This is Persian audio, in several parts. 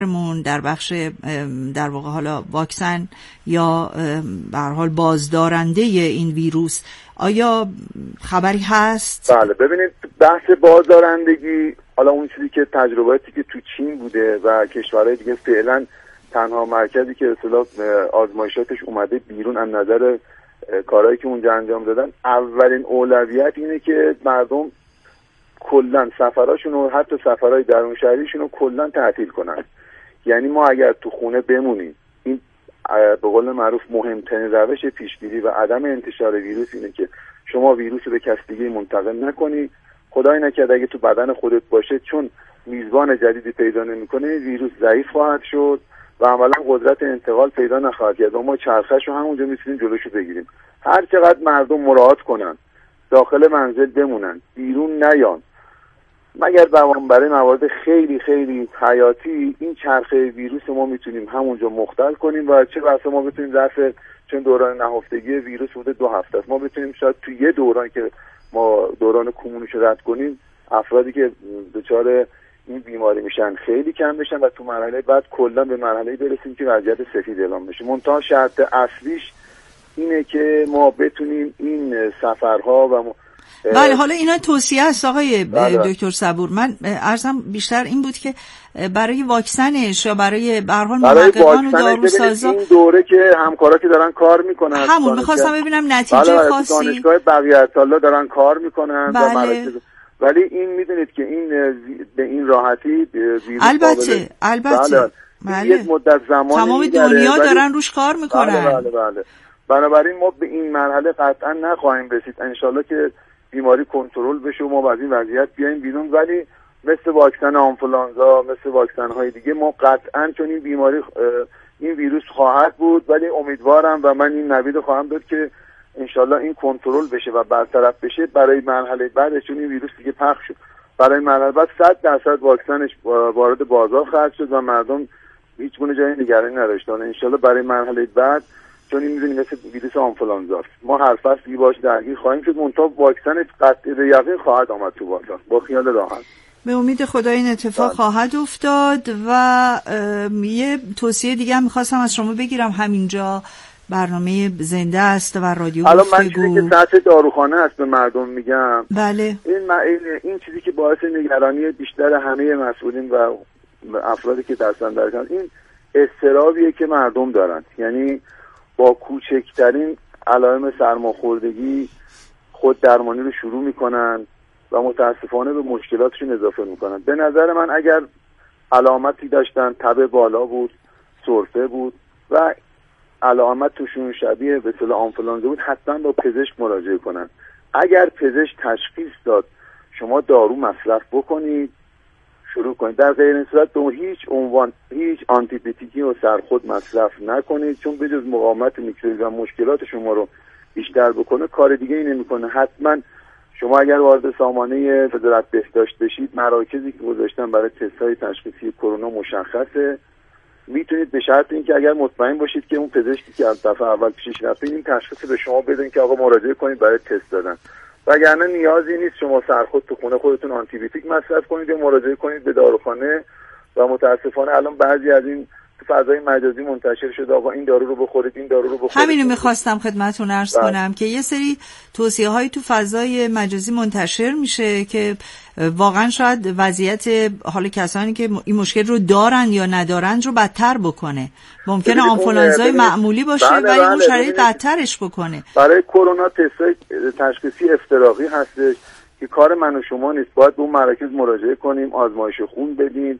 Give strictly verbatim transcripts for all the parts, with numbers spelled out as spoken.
در بخش در واقع حالا واکسن یا به هر حال بازدارنده این ویروس، آیا خبری هست؟ بله، ببینید بحث بازدارندگی، حالا اون چیزی که تجرباتی که تو چین بوده و کشورهای دیگه، فعلا تنها مرکزی که اصطلاح آزمایشاتش اومده بیرون از نظر کارهایی که اونجا انجام دادن، اولین اولویت اینه که مردم کلا سفراشون و حتی سفرهای درون شهریشون رو کلا تعطیل کنن. یعنی ما اگر تو خونه بمونیم، این به قول معروف مهمترین روش پیشگیری و عدم انتشار ویروس اینه که شما ویروس رو به کس دیگه منتقل نکنی. خدای نکرده اگه تو بدن خودت باشه، چون میزبان جدیدی پیدا نمیکنه، ویروس ضعیف خواهد شد و عملا قدرت انتقال پیدا نخواهد کرد و ما چرخش رو همونجا میتونیم جلوشو بگیریم. هر چقدر مردم مراعات کنن، داخل منزل بمونن، بیرون نیان، مگر برای موارد خیلی خیلی حیاتی، این چرخه ویروس ما میتونیم همونجا مختل کنیم و چه بسا ما بتونیم ظرف، چون دوران نهفتگی ویروس بوده دو هفته است، ما بتونیم شاید تو یه دوران که ما دوران کمونیش رد کنیم، افرادی که دچار این بیماری میشن خیلی کم بشن و تو مرحله بعد کلا به مرحله برسیم که وضعیت سفید اعلام بشه. منتها شرط اصلیش اینه که ما بتونیم این سفرها و م... بله، حالا اینا توصیه است آقای دکتر صبور. من عرضم بیشتر این بود که برای واکسنش یا برای به هر حال محققان و داروسازا، این دوره که همکاراتی دارن کار میکنن، همون میخواستم ببینم نتیجه بله خاصی. دانشگاه بقیت الله دارن کار میکنن بله. و مراکز، ولی این میدونید که این به این راحتی ویروس البته قابل... البته بله. بله. یک مدت زمانی تمام دنیا داره دارن روش کار میکنن. بله بله بله. بنابراین ما به این مرحله قطعا نخواهیم رسید، انشالله که بیماری کنترل بشه و ما از این وضعیت بیایم بیرون. ولی مثل واکسن آنفولانزا، مثل واکسن های دیگه، ما قطعا چون این بیماری این ویروس خواهد بود، ولی امیدوارم و من این نوید خواهم داد که انشالله این کنترل بشه و برطرف بشه برای مرحله بعد، چون این ویروس دیگه پخش شد. برای مرحله بعد صد درصد واکسنش وارد بازار خواهد شد و مردم هیچ گونه جای نگرانی نداشتن. انشالله برای مرحله بعد، چون این می‌دونیم مثل ویروس آنفولانزا ما هر فصلی باش درگیر خواهیم شد، منتها واکسن قطعی به یقین خواهد آمد تو بازار، با خیال راحت. به امید خدا این اتفاق بله. خواهد افتاد. و یه توصیه دیگه هم می‌خواستم از شما بگیرم، همینجا برنامه زنده است و رادیو الان من چیزی که سطح داروخانه است به مردم میگم، بله این این, این چیزی که باعث نگرانی بیشتر همه مسئولین و افرادی که دستن در کار، این اضطرابیه که مردم دارن. یعنی با کوچکترین علائم سرماخوردگی خود درمانی رو شروع میکنن و متاسفانه به مشکلاتشون اضافه میکنن. به نظر من اگر علامتی داشتن، تب بالا بود، سرفه بود و علامت توشون شبیه به اصطلاح آنفولانزا بود، حتما با پزشک مراجعه کنن. اگر پزشک تشخیص داد شما دارو مصرف بکنید، شروع کنید. در غیر این صورت به هیچ عنوان هیچ آنتیبیوتیکی و سرخود مصرف نکنید، چون به جز مقاومت میکروبی و مشکلات شما رو بیشتر بکنه کار دیگه ای نمیکنه. حتما شما اگر وارد سامانه وزارت بهداشت بشید، مراکزی که گذاشتن برای تست‌های تشخیصی کرونا مشخصه، میتونید به شرط اینکه اگر مطمئن باشید که اون پزشکی که از دفعه اول پیشش رفته این تشخیص به شما بدن که آقا مراجعه کنید برای تست دادن. وگرنه نیازی نیست شما سرخود تو خونه خودتون آنتیبیوتیک مصرف کنید یا مراجعه کنید به داروخانه. و متاسفانه الان بعضی از این تو فضای مجازی منتشر شده آقا این دارو رو بخورید، این دارو رو بخورید. همینو میخواستم خدمتتون عرض کنم که یه سری توصیه هایی تو فضای مجازی منتشر میشه که واقعا شاید وضعیت حال کسانی که این مشکل رو دارن یا ندارن رو بدتر بکنه. ممکنه آنفولانزای معمولی باشه بله ولی اون شرایط بدترش بکنه. برای کرونا تست‌های تشخیصی افتراقی هستش که کار من و شما نیست، باید به اون مراکز مراجعه کنیم، آزمایش خون بدیم،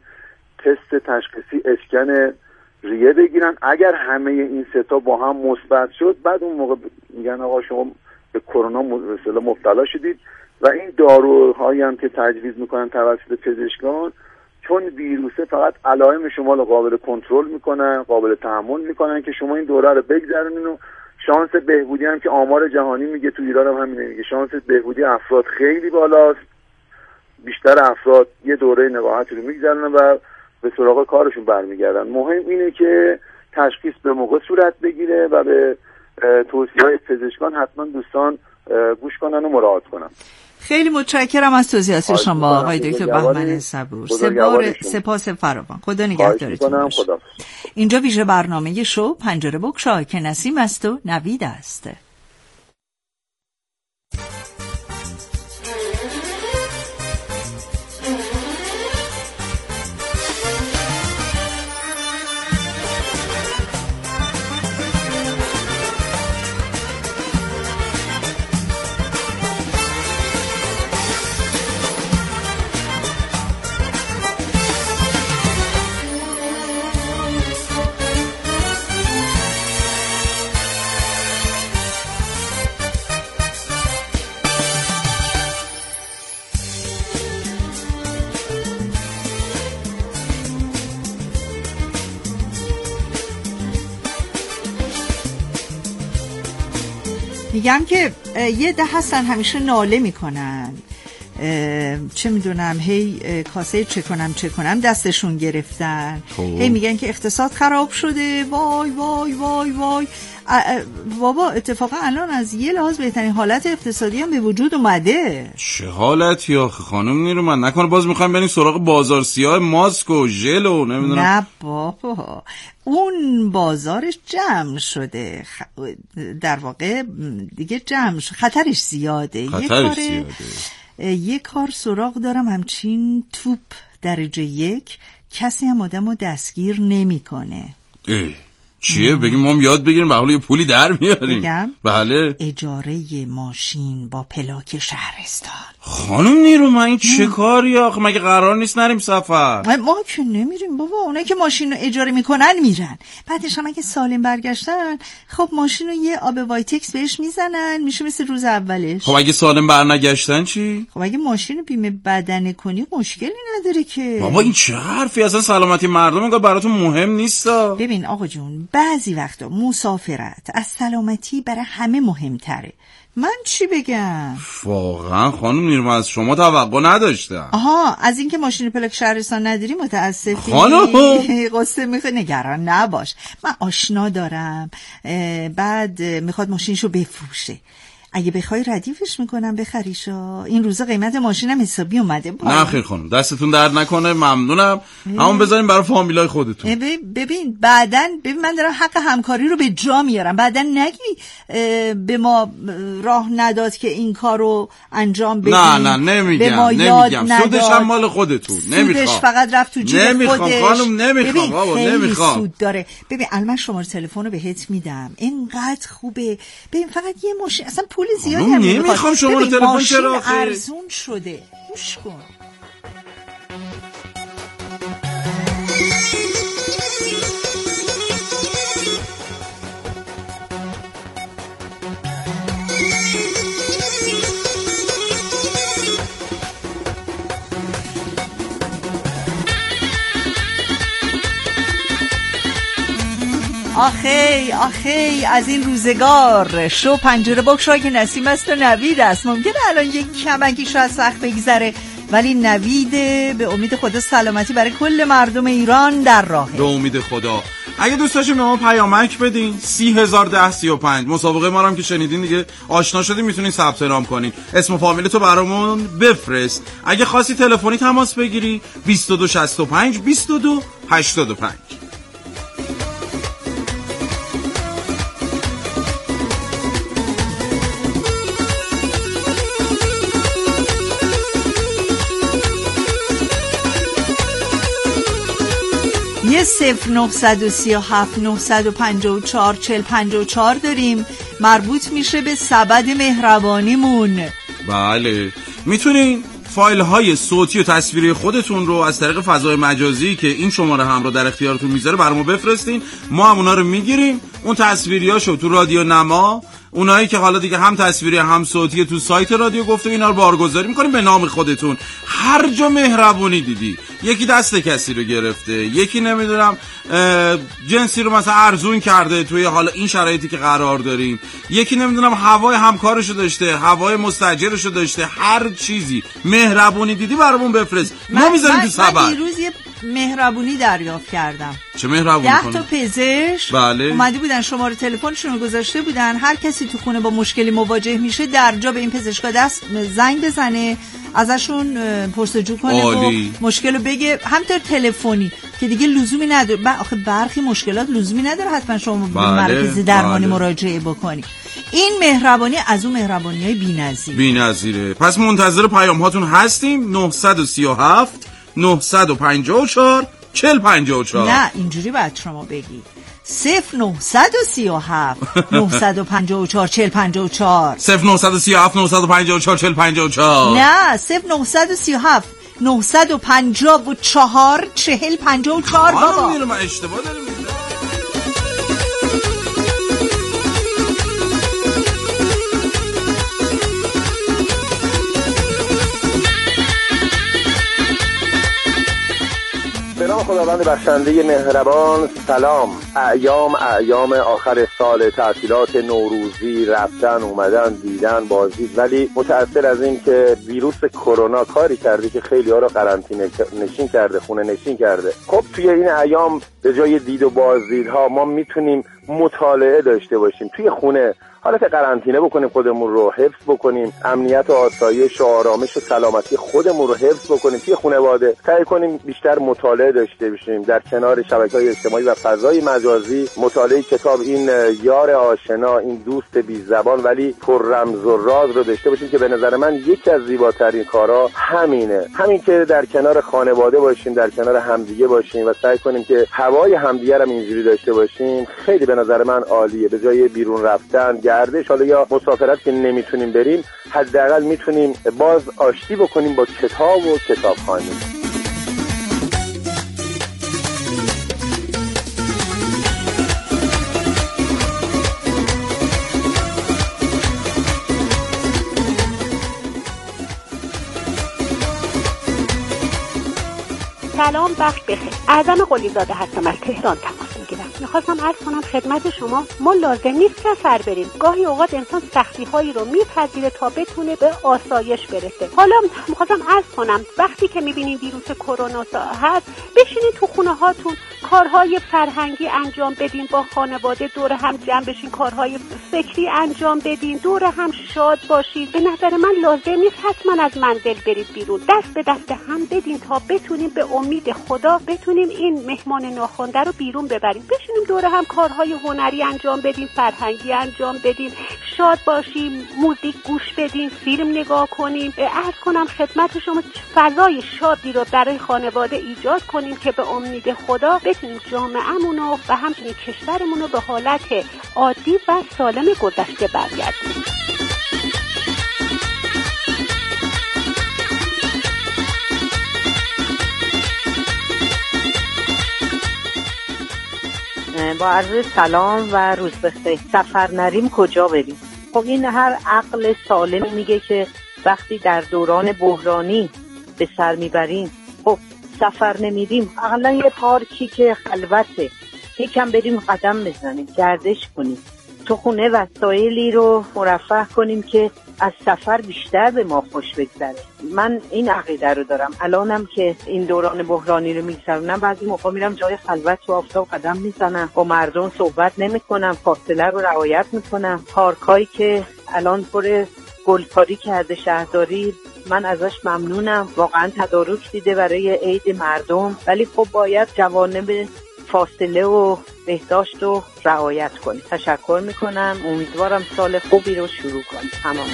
تست تشخیصی اسکن ریه بگیرن. اگر همه این سه تا با هم مثبت شد، بعد اون موقع میگن آقا شما به کرونا مبتلا شدید. و این داروهایی هم که تجویز میکنن توسط پزشکان، چون ویروسه فقط علائم شما رو قابل کنترل میکنن، قابل تحمل میکنن که شما این دوره رو بگذرونین. و شانس بهبودی هم که آمار جهانی میگه، تو ایران هم همینه میگه، شانس بهبودی افراد خیلی بالاست. بیشتر افراد یه دوره نقاهت رو میگذرونن و به سراغ کارشون برمیگردن. مهم اینه که تشخیص به موقع صورت بگیره و به توصیه‌های پزشکان حتما دوستان گوش کنن و مراعات کنن. خیلی متشکرم از توضیحات شما آقای دکتر بهمن صبور. سپار سپاس فراوان. خدا نگهدارتون. اینجا ویژه برنامه شو پنجره بگشا که نسیم است و نوید است. میگم که یه ده هستن همیشه ناله میکنن، چه میدونم هی کاسه چه کنم چه کنم دستشون گرفتن، هی میگن که اقتصاد خراب شده، وای وای وای وای. بابا اتفاقا الان از یه لحاظ بهترین حالت اقتصادی هم به وجود اومده. چه حالتی آخه خانم نیرو؟ من نکنه باز میخوایم بریم سراغ بازار سیاه ماسک و ژل و نمیدونم. نه بابا اون بازارش جمع شده، در واقع دیگه جمع شده، خطرش زیاده. خطرش زیاده. یه کار سراغ دارم همچین توپ درجه یک، کسی هم آدمو دستگیر نمیکنه. اه چیه؟ بگیم ما هم یاد بگیریم بقیل یه پولی در میاریم. بگم؟ بله. اجاره ماشین با پلاک شهرستان. خانم نیرو من این چه کاری آخه؟ مگه قرار نیست نریم سفر؟ ما که نمیریم بابا، اونایی که ماشین رو اجاره میکنن میرن، بعدش هم اگه سالم برگشتن خب ماشین رو یه آب وایتکس بهش میزنن، میشه مثل روز اولش. خب اگه سالم برنگشتن چی؟ خب اگه ماشین رو بیمه بدنه کنی مشکلی نداره که. بابا این چه حرفی؟ اصلا سلامتی مردم انگار براتون مهم نیستا. ببین آقا جون، بعضی وقتا مسافرت از سلامتی برای همه مهمتره. من چی بگم؟ واقعا خانم نیرو از شما توقع نداشتم. آها، از اینکه ماشین پلاک شهرستان نداری متاسفی؟ خانم قصه میخواد، نگران نباش، من آشنا دارم، بعد میخواد ماشینشو بفروشه، اگه بخوای ردیفش میکنم بخریشا. این روزا قیمت ماشینم حسابی اومده بالا. نه خیر خانم دستتون درد نکنه، ممنونم. همون بذاریم برای فامیلای خودتون. ببین بعدن ببین من دارم حق همکاری رو به جا میارم، بعدن نگی به ما راه نداد که این کارو انجام بدیم. نه نه نمیگم نمیگم سودش هم مال خودتون. نمیخوام. سودش فقط رفت تو جیب نمیخوام خودش. خانم نمیخوام بابا نمیخوام. سود داره. ببین الان شماره تلفن رو بهت میدم، اینقدر خوبه. ببین فقط یه ماشین، اصلا پول زیادی هم نمیخواد. نمیخوام شماره تلفن چرا آخه؟ ارزون شده. گوش کن. آخی آخی از این روزگار شو پنجره بگشا که نسیم است و نوید است. ممکنه الان یک کمکی شاید سخت بگذره، ولی نوید به امید خدا سلامتی برای کل مردم ایران در راهه. به امید خدا. اگه دوست داشتین به ما پیامک بدین سی هزار ده سی و پنج، مسابقه ما هم که شنیدین دیگه آشنا شدین، میتونین ثبت نام کنین، اسم و فامیلتو برامون بفرست. اگه خواستی تلفنی تماس بگیری بیست و دو شصت و پنج بیست و دو هشتاد و پنج. یه صفر نهصد و سی و هفت نهصد و پنجاه و چهار چهل پنجاه و چهار داریم، مربوط میشه به سبد مهربانیمون. بله میتونین فایل های صوتی و تصویری خودتون رو از طریق فضای مجازی که این شماره هم رو در اختیارتون میذاره برامون بفرستین، ما هم اونا رو میگیریم، اون تصویریاشو تو رادیو نما، اونایی که حالا دیگه هم تصویری هم صوتی تو سایت رادیو گفته اینا رو بارگذاری میکنیم به نام خودتون. هر جا مهربونی دیدی، یکی دست کسی رو گرفته، یکی نمیدونم جنسی رو مثلا ارزون کرده توی حالا این شرایطی که قرار داریم، یکی نمیدونم هوای همکارشو داشته، هوای مستاجرشو داشته، هر چیزی مهربونی دیدی برامون بفرست، ما میذاریم تو سبد. من دیروز یه مهربونی دریافت کردم. چه مهربونی ده کنه؟ تا پزشک بله. اومده بودن، شماره تلفنشون رو گذاشته بودن، هر کسی تو خونه با مشکلی مواجه میشه در جا به این پزشکا دست زنگ بزنه، ازشون پرسجو کنه و مشکل رو بگه، همینطور تلفنی که دیگه لزومی نداره. آخه برخی مشکلات لزومی نداره حتما شما به بله. مرکز درمانی بله. مراجعه بکنی. این مهربانی از اون مهربانی‌های بی‌نظیر بی‌نظیره. پس منتظر پیام هاتون هستیم. نه سه هفت نه پنج چهار چهل پنجاه و چهار. نه اینجوری باید شما بگی صفر نه سه هفت نه پنج چهار چهل پنجاه و چهار صفر نه سه هفت نه پنج چهار چهل پنجاه و چهار. نه صفر نه سه هفت نه پنجاه و چهار چهل پنجاه و چهار. بابا من اشتباه دارم می‌زنم. به نام خداوند بخشنده مهربان. سلام. ایام ایام آخر سال، تعطیلات نوروزی، رفتن اومدن دیدن بازدید، ولی متأثر از این که ویروس کرونا کاری کرده که خیلی ها رو قرنطینه نشین کرده، خونه نشین کرده. خب توی این ایام به جای دید و بازدیدها ما میتونیم مطالعه داشته باشیم توی خونه، حالت قرنطینه بکنیم، خودمون رو حفظ بکنیم، امنیت و آسایش و آرامش و سلامتی خودمون رو حفظ بکنیم توی خانواده. سعی کنیم بیشتر مطالعه داشته باشیم در کنار شبکه‌های اجتماعی و فضای مجازی. مطالعه کتاب، این یار آشنا، این دوست بی زبان ولی پر رمز و راز رو داشته باشیم که به نظر من یکی از زیباترین کارها همینه. همین که در کنار خانواده باشیم، در کنار همدیگه باشیم و سعی کنیم که هوای همدیگه رو اینجوری داشته باشیم، خیلی به نظر من عالیه. به جای بیرون رفتن، گردش حالا یا مسافرت که نمیتونیم بریم، حداقل میتونیم باز آشتی بکنیم با کتاب و کتابخوانی. سلام، وقت بخیر. اعظم قلیزاده هستم، از تهران تماس میگیرم. میخواستم عرض کنم خدمت شما ما لازم نیست سفر بریم. گاهی اوقات انسان سختی هایی رو میپذیره تا بتونه به آسایش برسه. حالا میخواستم عرض کنم وقتی که میبینین ویروس کرونا هست، بشینین تو خونه هاتون، کارهای فرهنگی انجام بدین، با خانواده دور هم جمع بشین، کارهای فکری انجام بدین، دور هم شاد باشید. به نظر من لازم نیست حتما از منزل برید بیرون. دست به دست هم بدین تا بتونیم به امید خدا بتونیم این مهمان ناخوانده رو بیرون ببریم. بشینیم دور هم کارهای هنری انجام بدیم، فرهنگی انجام بدیم، شاد باشیم، موزیک گوش بدیم، فیلم نگاه کنیم. عرض کنم خدمت شما فضای شادی رو برای خانواده ایجاد کنیم که به امید خدا بتونیم جامعه‌مون رو و همچنین کشورمون رو به حالت عادی و سالم گذشته برگردونیم. با عرض سلام و روز بخیر. سفر نریم کجا بریم؟ خب این هر عقل سالم میگه که وقتی در دوران بحرانی به سر میبریم، خب سفر نمیریم، اقلا یه پارکی که خلوته یکم بریم قدم بزنیم، گردش کنیم، تو خونه وسایلی رو مرفه کنیم که از سفر بیشتر به ما خوش بگذره. من این عقیده رو دارم. الانم که این دوران بحرانی رو میگذرونم، بعضی موقع میرم جای خلوت تو آفتاب قدم میزنم، با مردم صحبت نمیکنم، فاصله رو رعایت میکنم. پارکایی که الان پر گلکاری کرده شهرداری، من ازش ممنونم، واقعا تدارک دیده برای عید مردم، ولی خب باید جوانب فاصله و بهداشت رو رعایت کنید. تشکر میکنم، امیدوارم سال خوبی رو شروع کنید. تمام.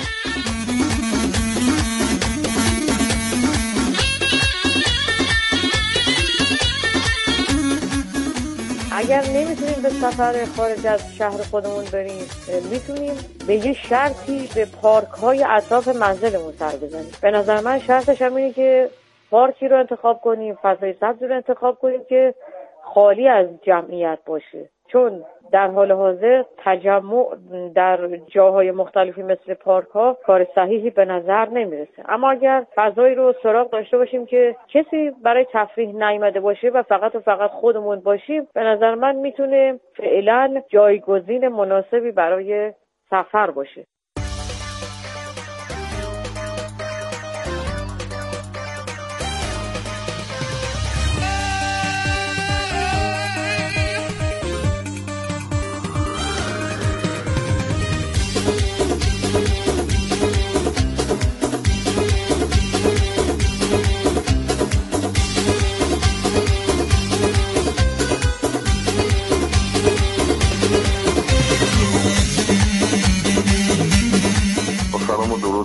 اگر نمیتونیم به سفر خارج از شهر خودمون بریم، میتونیم به یه شرطی به پارک های اطراف منزلمون سر بزنیم. به نظر من شرطش هم اینه که پارکی رو انتخاب کنیم، فضای سبز رو انتخاب کنیم که خالی از جمعیت باشه، چون در حال حاضر تجمع در جاهای مختلفی مثل پارک ها کار صحیحی به نظر نمیرسه. اما اگر فضایی رو سراغ داشته باشیم که کسی برای تفریح نیامده باشه و فقط و فقط خودمون باشیم، به نظر من میتونه فعلا جایگزین مناسبی برای سفر باشه.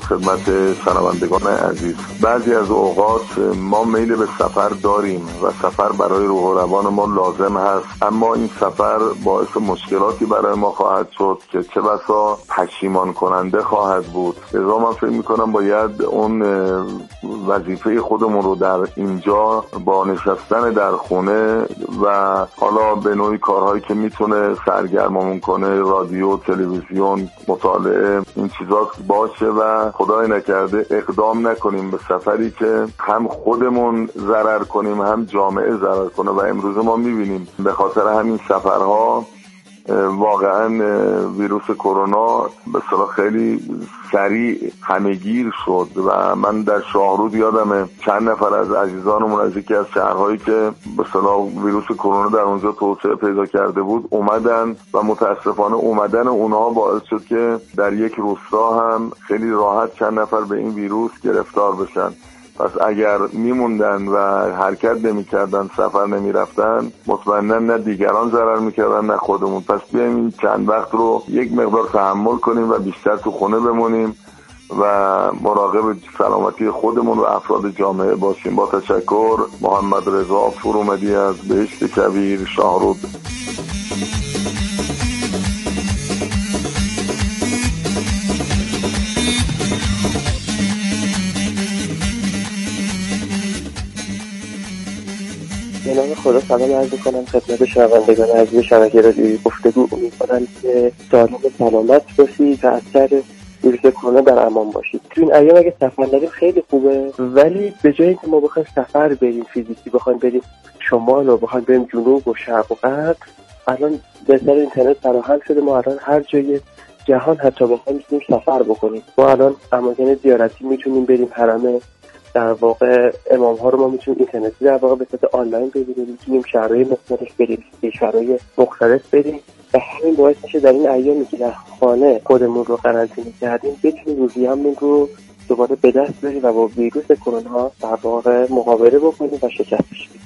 درود خدمت شنوندگان عزیز. بعضی از اوقات ما میل به سفر داریم و سفر برای روح و روان ما لازم هست، اما این سفر باعث مشکلاتی برای ما خواهد شد که چه بسا پشیمان کننده خواهد بود. لذا من فکر میکنم باید اون وظیفه خودمون رو در اینجا با نشستن در خونه و حالا به نوعی کارهایی که میتونه سرگرممون کنه، رادیو، تلویزیون، مطالعه، این چیزا باشه و خدای نکرده اقدام نکنیم به سفری که هم خودمون ضرر کنیم هم جامعه ضرر کنه. و امروز ما میبینیم به خاطر همین سفرها واقعا ویروس کرونا به اصطلاح خیلی سریع همه‌گیر شد و من در شاهرود یادمه چند نفر از عزیزانمون از یکی از شهرهایی که به اصطلاح ویروس کرونا در اونجا توسعه پیدا کرده بود اومدن و متاسفانه اومدن اونها باعث شد که در یک روستا هم خیلی راحت چند نفر به این ویروس گرفتار بشن. پس اگر میموندن و حرکت نمی‌کردن، سفر نمی‌رفتن، مطمئنا نه دیگران ضرر می‌کردن نه خودمون. پس بیایم این چند وقت رو یک مقدار تحمل کنیم و بیشتر تو خونه بمونیم و مراقب سلامتی خودمون و افراد جامعه باشیم. با تشکر. محمد رضا فرومدی از بهشت کویر، شاهرود. به نام خدا سلام عرض کنم خدمت شنوندگان عزیز شبکه رادیویی گفتگو. امیدوارم که سالم و سلامت باشید و از شر ویروس کرونا در امان باشید. تو این ایام اگه سفر داریم خیلی خوبه، ولی به جای اینکه ما بخوایم سفر بریم فیزیکی، بخوایم بریم شمال و بخوایم بریم جنوب و شرق و غرب، الان به اثر اینترنت فراهم شده ما الان هر جای جهان حتی بخوایم میتونیم سفر بکنیم. ما الان اماکن زیارتی میتونیم بریم، حرم در واقع امام ها رو ما میتونیم اینترنتی در واقع به صورت آنلاین ببینیم، میتونیم شهرهای مختلف بریم، کشورهای مختلف بریم و همین باعث میشه در این ایامی که در خانه خودمون رو قرنطینه کردیم بتونیم روزیه‌مون رو دوباره به دست بریم و با ویروس کرونا در واقع مقابله بکنیم و شکستش بدیم.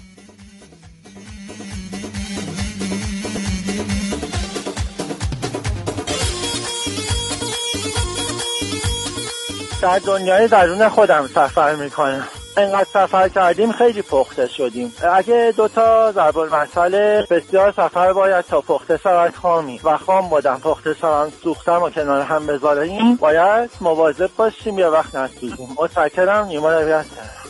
در دنیای درون خودم سفر میکنم. اینقدر سفر کردیم خیلی پخته شدیم. اگه دوتا ضرب المثل بسیار سفر باید تا پخته شود خامی و خام بودم پخته شوم سوختم و کنار هم بذاریم، باید مواظب باشیم یا وقت نسوزیم. متشکرم. نیما رویت.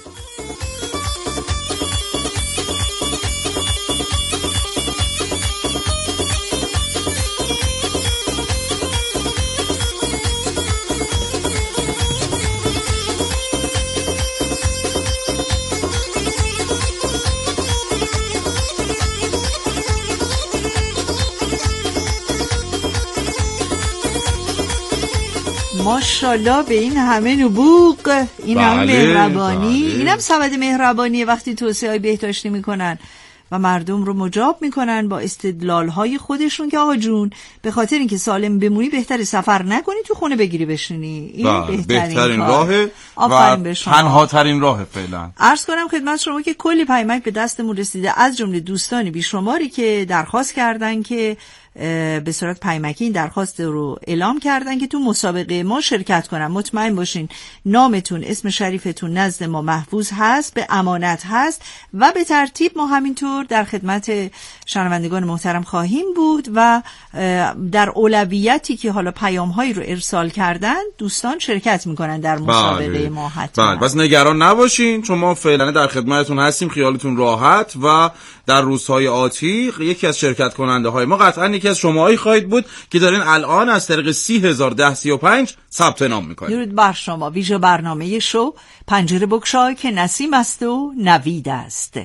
ماشاءالله به این همه نبوغ، این همه مهربانی. اینم سبد مهربانیه وقتی توصیه‌های بهداشتی میکنن و مردم رو مجاب میکنن با استدلال‌های خودشون که آقا جون به خاطر اینکه سالم بمونی بهتره سفر نکنی، تو خونه بگیری بشینی. این بهترین, بهترین راهه و تنها ترین راهه فعلا. عرض کنم خدمت شما که کلی پیامک به دستمون رسیده از جمله دوستانی بیشماری که درخواست کردن که به صورت پیامکی این درخواست رو اعلام کردن که تو مسابقه ما شرکت کنن. مطمئن باشین نامتون، اسم شریفتون نزد ما محفوظ هست، به امانت هست و به ترتیب ما همینطور در خدمت شنوندگان محترم خواهیم بود و در اولویتی که حالا پیام‌هایی رو ارسال کردن دوستان شرکت میکنن در مسابقه بله. ما حتما. بله. بس نگران نباشین، چون ما فعلا در خدمتتون هستیم، خیالتون راحت و در روزهای آتی یکی از شرکت کننده های ما قطعا یکی از شماهایی خواهید بود که دارین الان از طریق سی هزار ده سی و پنج ثبت نام میکنید. درود بر شما. ویژه برنامه شو پنجره بگشای که نسیم است و نوید است.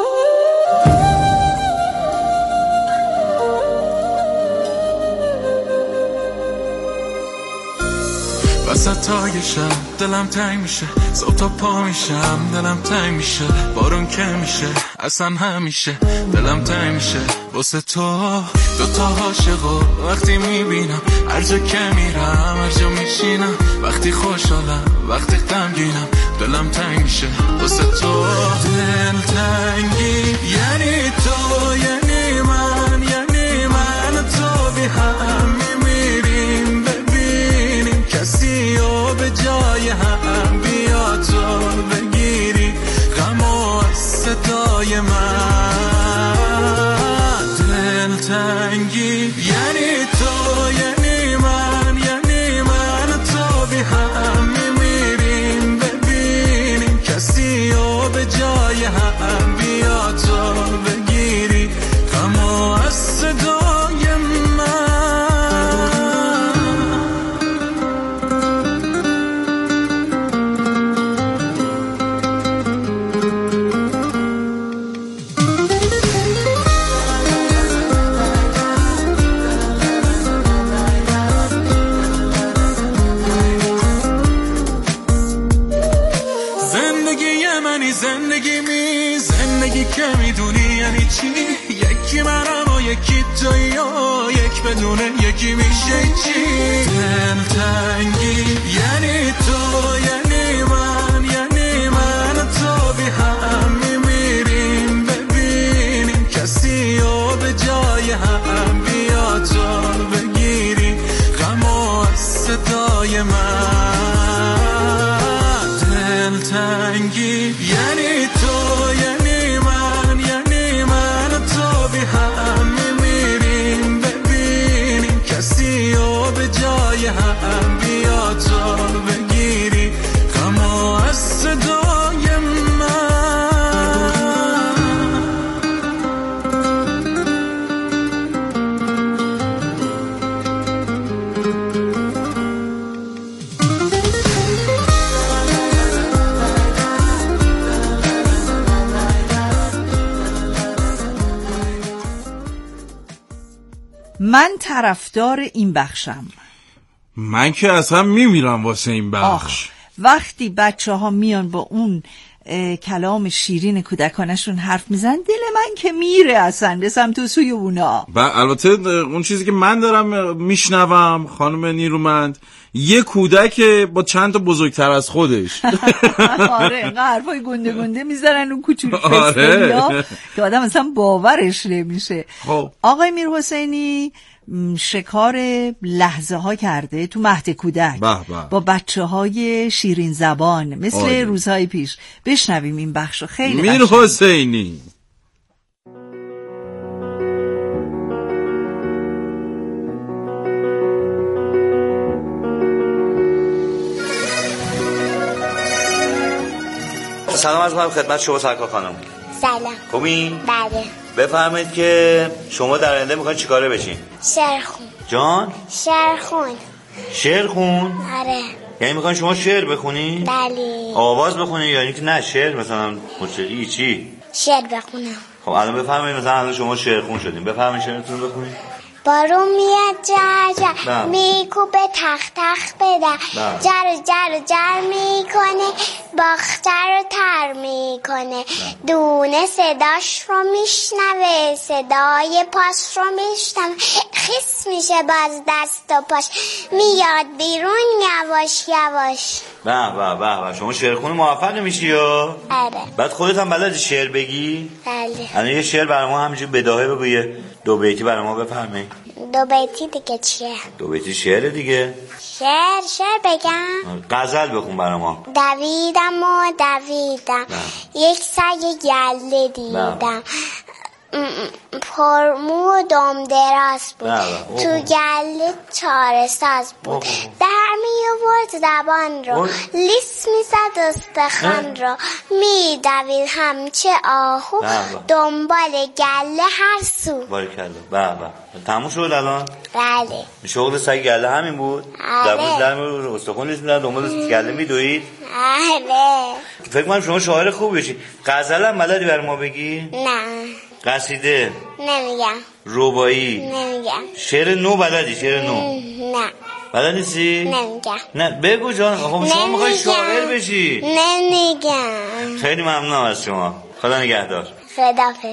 وسطای شب دلم تنگ میشه، صبح تا پا میشم دلم تنگ میشه، بارون که میشه اصلا همیشه دلم تنگ میشه واسه تو. دوتا عاشقو وقتی میبینم، هر جا که میرم هر جا میشینم، وقتی خوشحالم وقتی غمگینم دلم تنگ میشه واسه تو. دل تنگی یعنی تو، یعنی من، یعنی من تو بی هم میمیریم، ببینیم کسی رو به جای دلتنگی یعنی تو یعنی من یعنی من تو بی هم میمیریم ببینیم کسی رو به جای هم بیا تو بگیری غمو از صدای من. زندگی می زندگی که میدونی یعنی چی یکی منم و یکی توی و یک بدونه یکی میشه چی دلتنگی یعنی تو یعنی من یعنی من تو بی هم میمیریم ببینیم کسی رو به جای هم بیا تو بگیری غمو از صدای من. دلتنگی یعنی تو یعنی من یعنی من تو بی هم میمیریم ببینیم کسی رو به جای هم بیا تو بگیری غمو از صدای من. من طرفدار این بخشم. من که اصلا میمیرم واسه این بخش. وقتی بچه ها میان با اون کلام شیرین کودکانشون حرف میزن دل من که میره اصلا به سمت و سوی اونا. و البته اون چیزی که من دارم میشنوم خانم نیرومند یه کودک با چند تا بزرگتر از خودش. آره حرفای گنده گنده میزنن اون کوچولو آره. که آدم اصلا باورش نمیشه. خب آقای میرحسینی شکار لحظه ها کرده تو مهد کودک با, با. با بچه های شیرین زبان مثل آره. روزهای پیش. بشنویم این بخشو خیلی میرحسینی. سلام عرض می‌کنم خدمت شما سرکار خانم. سلام. خوبین؟ بله. بفرمایید که شما در آینده می‌خواید چیکاره بشین؟ شعرخون. جان؟ شعرخون. شعرخون؟ آره. یعنی می‌خواید شما شعر بخونی؟ بله. آواز بخونی یا اینکه نه شعر مثلا موسیقی چی؟ شعر بخونم. خب الان بفرمایید مثلا الان شما شعرخون شدین. بفرمایید شعرتون رو بخونید. بارون میاد جر جر میکوبه تخت تخت بدر جر جر جر میکنه باختر رو تر میکنه دونه صداش رو میشنوه صدای پاش رو میشنوه خیس میشه باز دست و پاش میاد بیرون یواش یواش. به به به شما شعرخون موفق میشی یا؟ آره. بعد خودت هم بلدی شعر بگی؟ بله. الان یه شعر برای ما همینجوری بداهه بگو یه دو بیتی برای ما بفرمایید. دو بیتی دیگه چیه؟ دو بیتی شعر دیگه. شعر شعر بگم؟ غزل بخون برای ما. دویدم و دویدم یک سگ گله دیدم پرمو و دم دراز بود تو گله چاره ساز بود در می آورد زبان رو لیس می زد استخوان رو می دوید همچه آهو دنبال گله هر سو. باریکلا. به به تموم شد الان؟ بله. شغل سگ گله همین بود؟ آره. زبون در می استخوان لیس می زد دنبال گله می دوید؟ آره. فکر کنم شما شاعر خوب بشی. غزل هم بلدی برای ما بگی؟ نه. قصیده؟ نمیگم. ربایی؟ نمیگم. شعر نو بلدی؟ شعر نو؟ نه. بلد نیستی؟ نمیگم. نه بگو جان. خب شما میخوای شاعر بشی؟ نمیگم. خیلی ممنونم از شما. خدا نگهدار. خداحافظ.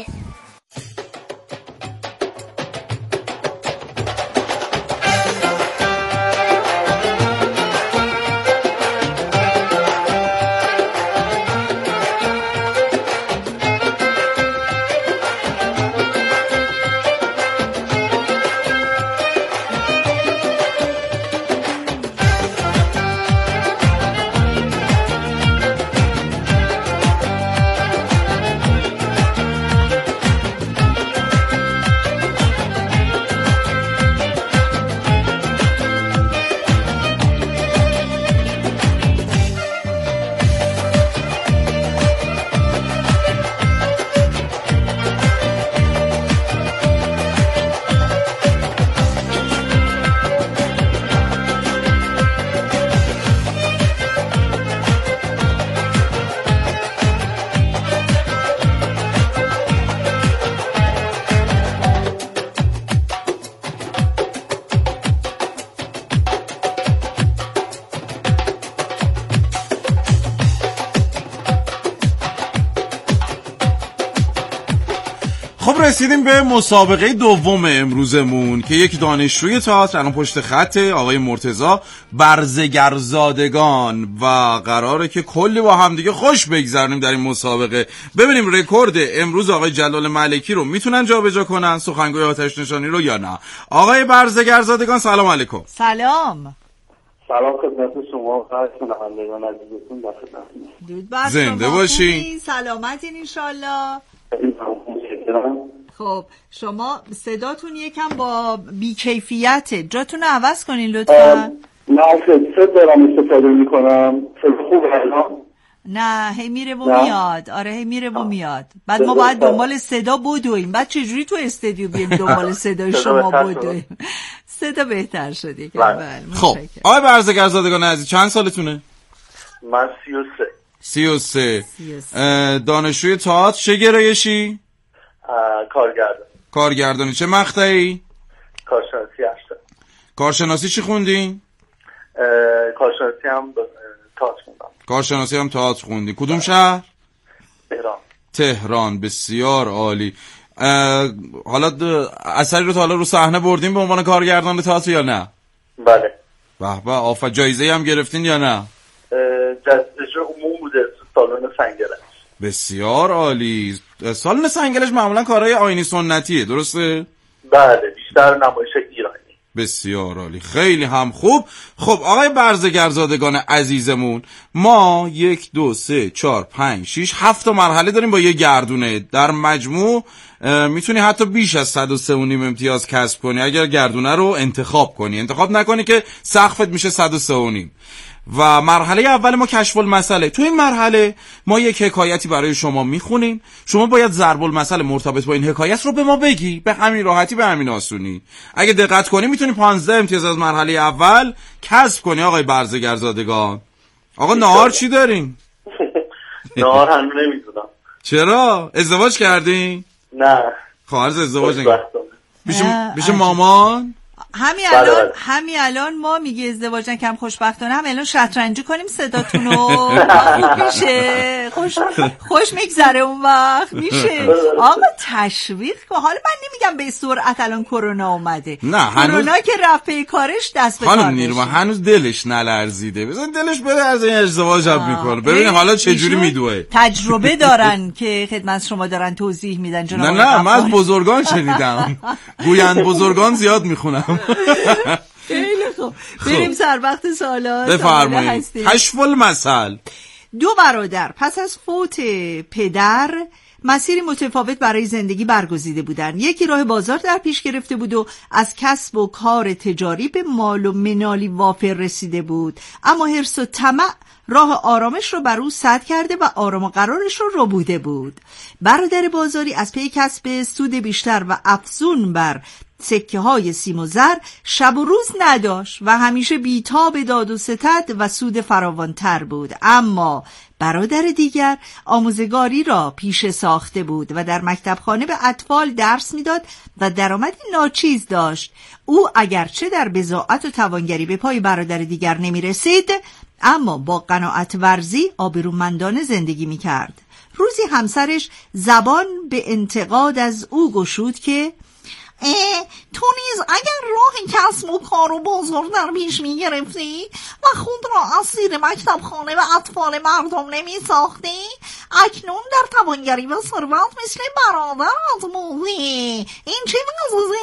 رسیدیم به مسابقه دوم امروزمون که یک دانشجوی تئاتر الان پشت خطه، آقای مرتضی برزگرزادگان، و قراره که کلی با هم دیگه خوش بگذرونیم در این مسابقه. ببینیم رکورد امروز آقای جلال ملکی رو میتونن جابجا کنن، سخنگوی آتش نشانی رو، یا نه. آقای برزگرزادگان سلام علیکم. سلام. سلام خدمت شما و شنوندگان عزیزتون. در خدمتتون. درود بر زنده باشین. سلامتین ان شاء الله. خب شما صداتون یکم با بیکیفیته، جاتون رو عوض کنین لطفا. نه صد دارم استفاده میکنم. خوب الان نه هی میره و میاد. آره هی میره و میاد. بعد ما باید دنبال صدا بدویم. بعد چجوری تو استودیو بیم دنبال صدای شما بدویم؟ صدا بهتر شد یکم. بله. خب آقای برزگرزادگان عزیز چند سالتونه؟ من سی و سه. سی و سه. دانشجوی تئاتر چه گرایشی؟ کارگردان. کارگردانی چه مقطعی؟ کارشناسی هشتم. کارشناسی چی خوندین؟ کارشناسی هم تئاتر خوندم. کارشناسی هم تئاتر خوندی. کدوم شهر؟ تهران. تهران. بسیار عالی. حالا اثری رو تا حالا رو صحنه بردین به عنوان کارگردان تئاتر یا نه؟ بله. به به. آفا جایزه هم گرفتین یا نه؟ جایزه عموم بوده سالن سنگلج. بسیار عالی. سالن سنگلج معمولا کارهای آیینی سنتیه درسته؟ بله بیشتر نمایش ایرانی. بسیار عالی، خیلی هم خوب. خب آقای برزگرزادگان عزیزمون، ما یک دو سه چهار پنج شیش هفت مرحله داریم با یه گردونه. در مجموع میتونی حتی بیش از صد و سه و نیم امتیاز کسب کنی اگر گردونه رو انتخاب کنی. انتخاب نکنی که سقفت میشه صد و سه و نیم. و مرحله اول ما کشف المسئله. تو این مرحله ما یک حکایتی برای شما میخونیم، شما باید ضرب المثل مرتبط با این حکایت رو به ما بگی، به همین راحتی، به همین آسونی. اگه دقت کنی میتونی پانزده امتیاز از مرحله اول کسب کنی. آقای برزگرزادگان آقا نهار چی دارین؟ نهار هنوز نمیدونم. چرا؟ ازدواج کردین؟ نه. خواهرز ازدواج نکردن. میشه مامان؟ همین الان همین الان ما میگه ازدواج نکردم خوشبختانه، هم الان شطرنجی کنیم صداتونو میشه خوش خوش میگذره اون وقت میشه. آقا تشویق کن. حالا من نمیگم به سرعت الان کرونا اومده، نه هنوز کرونا که رفت پی کارش دست به کار. خانم نیروما هنوز دلش نلرزیده، بزن دلش بلرزه این ازدواج هم میکنه. ببین حالا چه جوری میدوه. تجربه دارن که خدمت شما دارن توضیح میدن جناب. نه نه من از بزرگان شنیدم، گویند بزرگان زیاد میخونم. خیلی خوب بریم سر وقت سوالات. بفرمایید. کشف المسئله. دو برادر پس از فوت پدر مسیری متفاوت برای زندگی برگزیده بودند. یکی راه بازار در پیش گرفته بود و از کسب و کار تجاری به مال و منالی وافر رسیده بود، اما حرص و طمع راه آرامش رو بر او سد کرده و آرام و قرارش رو ربوده بود. برادر بازاری از پی کسب سود بیشتر و افزون بر سکه های سیم و زر شب و روز نداشت و همیشه بیتاب داد و ستد و سود فراوانتر بود. اما برادر دیگر آموزگاری را پیش ساخته بود و در مکتبخانه به اطفال درس میداد و درآمدی ناچیز داشت. او اگرچه در بضاعت و توانگری به پای برادر دیگر نمی رسید، اما با قناعت ورزی آبرومندانه زندگی می کرد. روزی همسرش زبان به انتقاد از او گشود که تو نیز اگر راه کسب و کار و بازار در پیش می گرفتی و خود را اسیر مکتب خانه و اطفال مردم نمی ساختی، اکنون در توانگری و ثروت مثل برادرت بودی. این چه